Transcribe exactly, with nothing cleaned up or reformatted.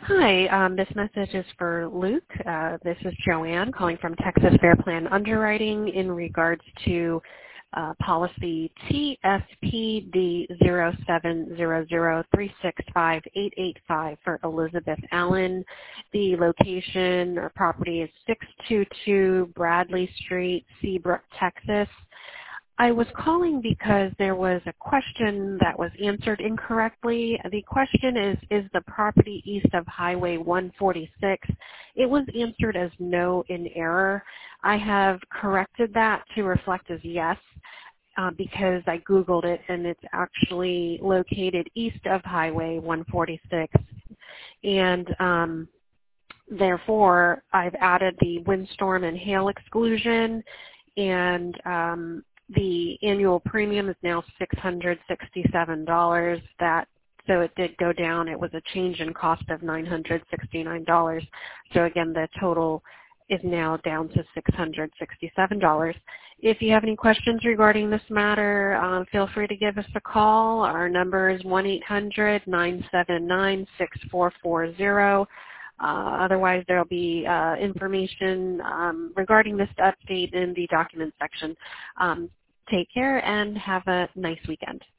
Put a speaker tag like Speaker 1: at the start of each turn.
Speaker 1: Hi, um, this message is for Luke. Uh, this is Joanne calling from Texas Fair Plan Underwriting in regards to uh, policy T S P D zero seven zero zero three six five eight eight five for Elizabeth Allen. The location or property is six two two Bradley Street, Seabrook, Texas. I was calling because there was a question that was answered incorrectly. The question is, is the property east of Highway one forty-six? It was answered as no in error. I have corrected that to reflect as yes uh, because I Googled it and it's actually located east of Highway one forty-six. And um, therefore, I've added the windstorm and hail exclusion, and um, the annual premium is now six hundred sixty-seven dollars. That so it did go down. It was a change in cost of nine hundred sixty-nine dollars. So again, the total is now down to six hundred sixty-seven dollars. If you have any questions regarding this matter, um, feel free to give us a call. Our number is one eight hundred nine seven nine six four four zero. Uh, otherwise, there will be uh, information um, regarding this update in the document section. Um, take care and have a nice weekend.